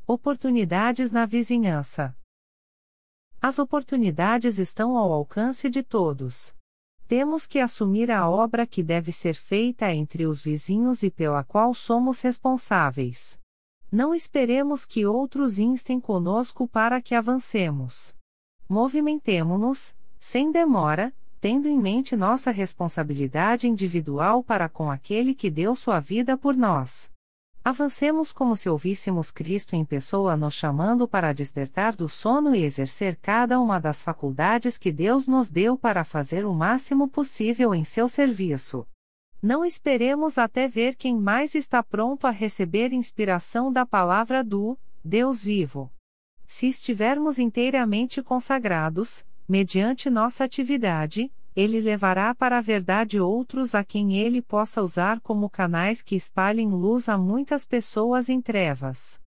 Oportunidades na vizinhança. As oportunidades estão ao alcance de todos. Temos que assumir a obra que deve ser feita entre os vizinhos e pela qual somos responsáveis. Não esperemos que outros instem conosco para que avancemos. Movimentemo-nos, sem demora, tendo em mente nossa responsabilidade individual para com aquele que deu sua vida por nós. Avancemos como se ouvíssemos Cristo em pessoa nos chamando para despertar do sono e exercer cada uma das faculdades que Deus nos deu para fazer o máximo possível em seu serviço. Não esperemos até ver quem mais está pronto a receber inspiração da palavra do Deus vivo. Se estivermos inteiramente consagrados, mediante nossa atividade, Ele levará para a verdade outros a quem Ele possa usar como canais que espalhem luz a muitas pessoas em trevas.